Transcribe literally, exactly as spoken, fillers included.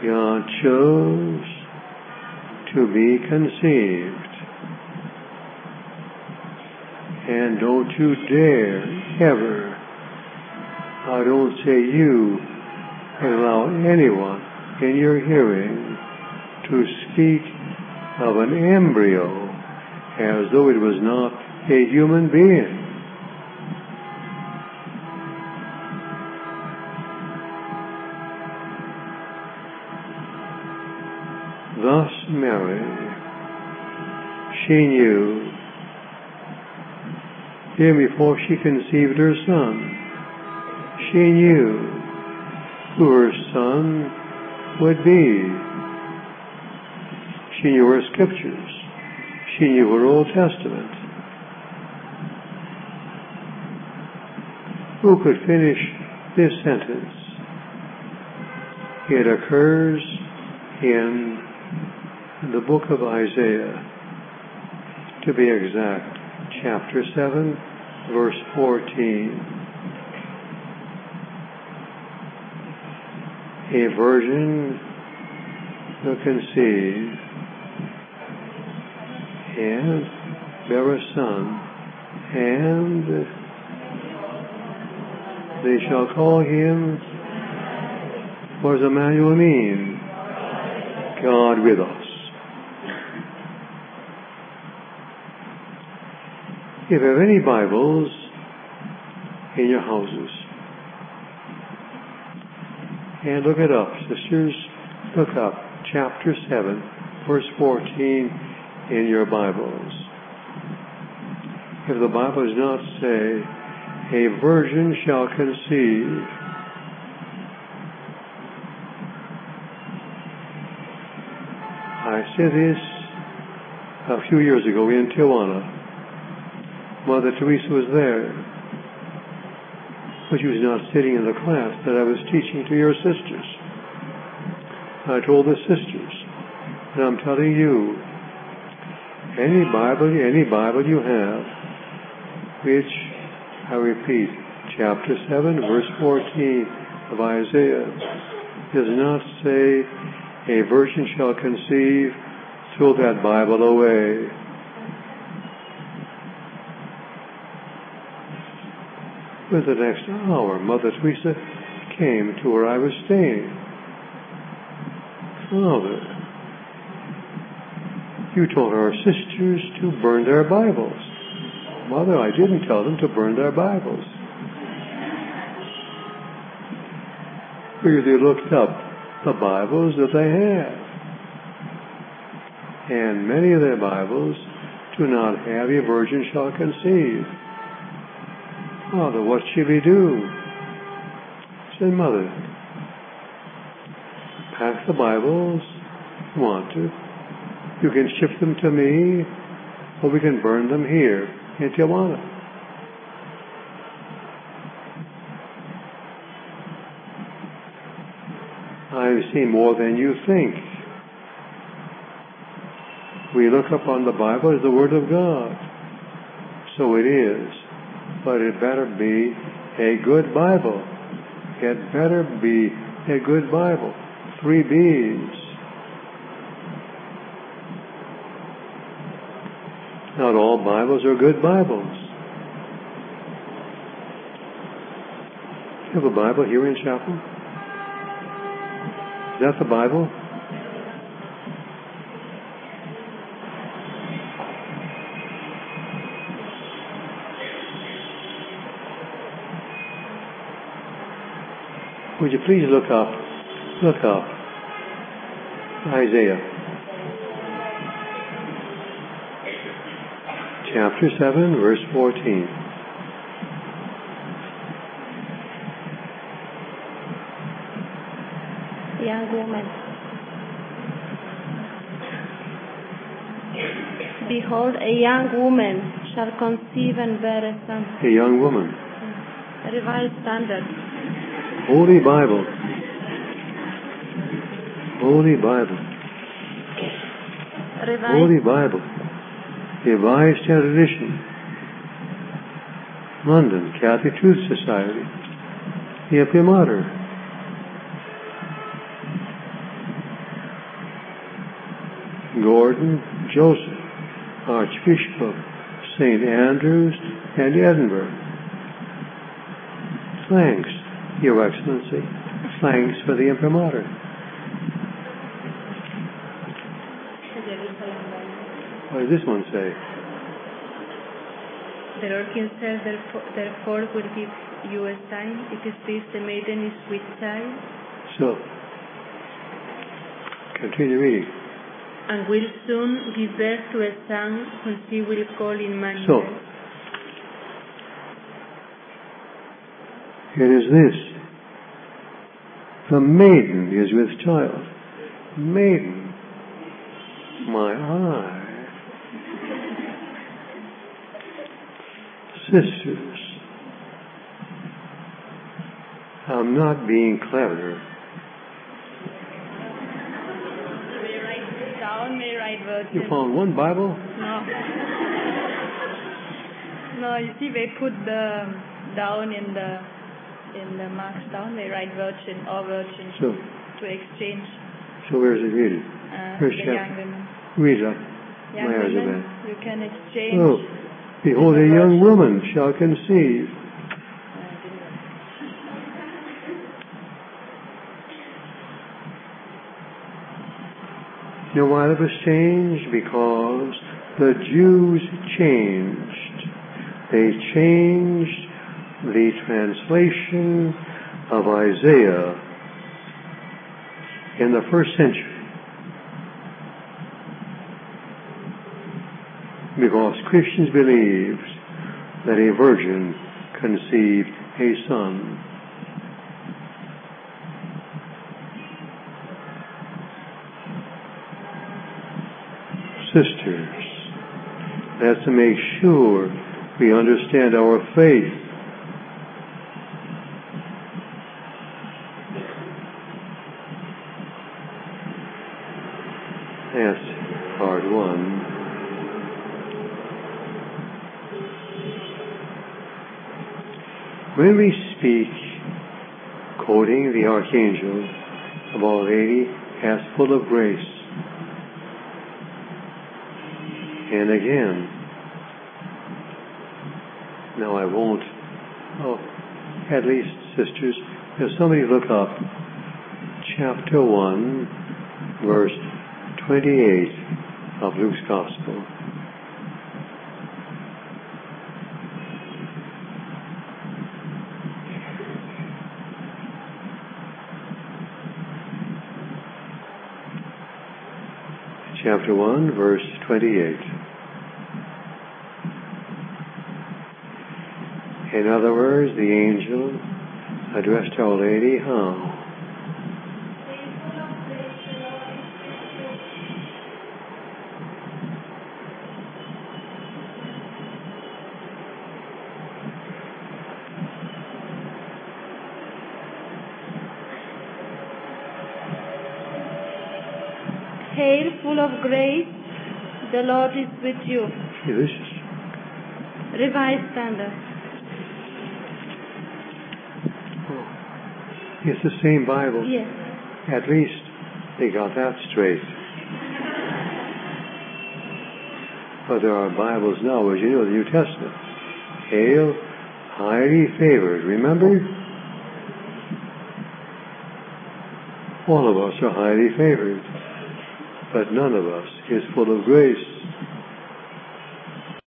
God chose to be conceived. And don't you dare ever, I don't say you, allow anyone in your hearing to speak of an embryo as though it was not a human being. Thus Mary, she knew, even before she conceived her son, she knew who her son would be. She knew her scriptures. She knew her Old Testament. Who could finish this sentence? It occurs in the book of Isaiah, to be exact, chapter seven, verse fourteen. A virgin will conceive and bear a son, and they shall call him, what does Emmanuel mean? God with us. If you have any Bibles in your houses, and look it up, sisters, look up chapter seven, verse fourteen in your Bibles. If the Bible does not say, a virgin shall conceive, I said this a few years ago in Tijuana. Mother Teresa was there, but she was not sitting in the class that I was teaching to your sisters. I told the sisters, and I'm telling you, any Bible, any Bible you have, which, I repeat, chapter seven, verse fourteen of Isaiah, does not say, a virgin shall conceive, throw that Bible away. For the next hour, Mother Teresa came to where I was staying. Father, you told our sisters to burn their Bibles. Mother, I didn't tell them to burn their Bibles. Because they looked up the Bibles that they had. And many of their Bibles do not have a virgin shall conceive. Father, what should we do? I said, Mother, pack the Bibles if you want to. You can ship them to me, or we can burn them here in Tijuana. I've seen more than you think. We look upon the Bible as the Word of God. So it is. But it better be a good Bible. It better be a good Bible. Three B's. Not all Bibles are good Bibles. You have a Bible here in chapel? Is that the Bible? Would you please look up, look up, Isaiah, chapter seven, verse fourteen. Young woman, behold, a young woman shall conceive and bear a son. A young woman. Revised Standard. Holy Bible. Holy Bible. Revised. Holy Bible. Revised Standard Edition. London, Catholic Truth Society. The Imprimatur. Gordon Joseph, Archbishop of Saint Andrews and Edinburgh. Thanks, Your Excellency. Thanks for the imprimatur. What does this one say? The Lord Himself therefore will give you a sign. It is this, the maiden is with child. So, continue reading. And will soon give birth to a son whom she will call Emmanuel. So, it is this. The maiden is with child. Maiden. My eye. Sisters. I'm not being clever. May write down, may write virgin. You found one Bible? No. No, you see, they put the down in the in the marks down. They write virgin or virgin so, to exchange. So where's it read? Uh, Where's the chapter? young women. Read up. Young My eyes are women, bad. you can exchange. Oh, behold, a young woman shall conceive. You know why it was changed? Because the Jews changed. They changed the translation of Isaiah in the first century. Because Christians believed that a virgin conceived a son. Sisters, that's to make sure we understand our faith. That's part one. When we speak, quoting the Archangel, of Our Lady as full of grace, and again, now I won't, oh, at least, sisters, if somebody look up chapter one, verse twenty-eight of Luke's Gospel. Chapter one, verse twenty-eight. In other words, the angel addressed Our Lady how? Hail, full of grace, the Lord is with you. See, this is Revised Standard. oh, it's the same Bible. Yes. At least they got that straight. But there are Bibles now, as you know, the New Testament. Hail, highly favored. Remember? All of us are highly favored. But none of us is full of grace.